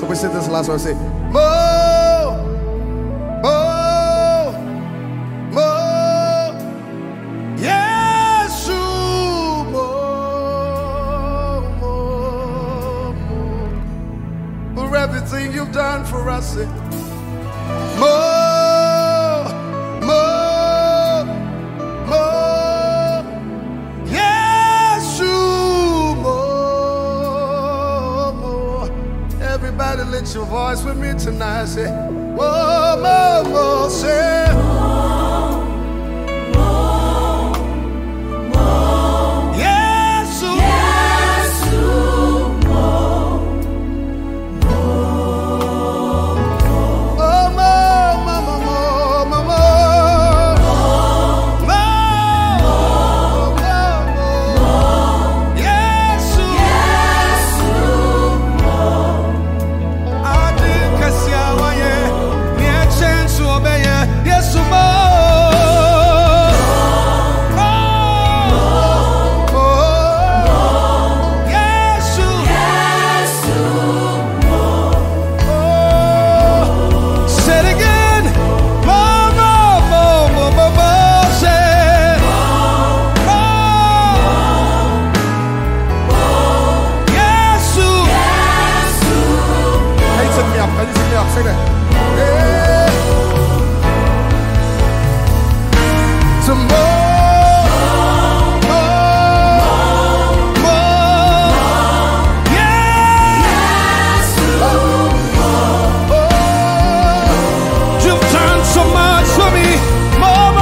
So we sing this last one. Say, Mo, Mo, Mo, Yesu, Mo, Mo, Mo. For everything you've done for us. Say, Mo. Everybody lift your voice with me tonight. Say, whoa, mo, mo, say, mo, mo, mo. Yes, yes, mo, mo, mo, mo, mo, mo, mo, mo. Say that. Yeah. Some more, more. Yes. You've done so much for me. More.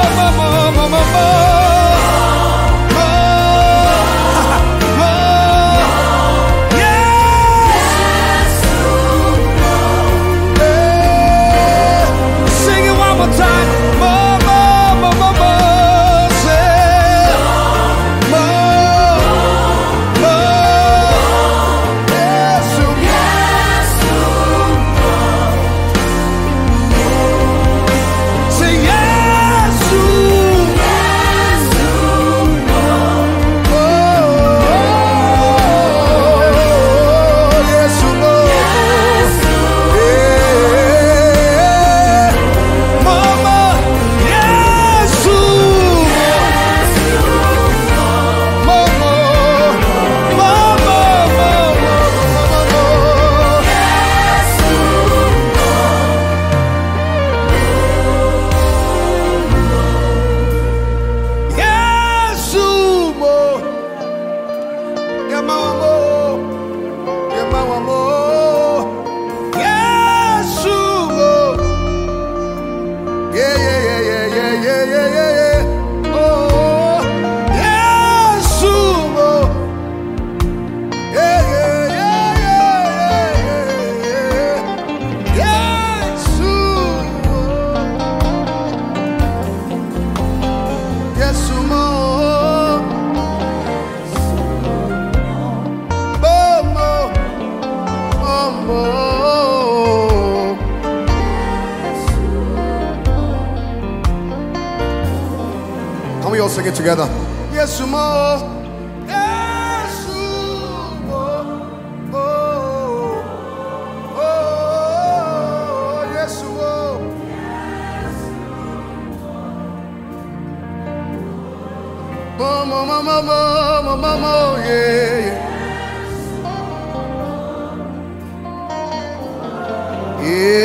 Can we all sing it together? Yes, more. Yes, more. Oh, oh, yes, more. More, yeah.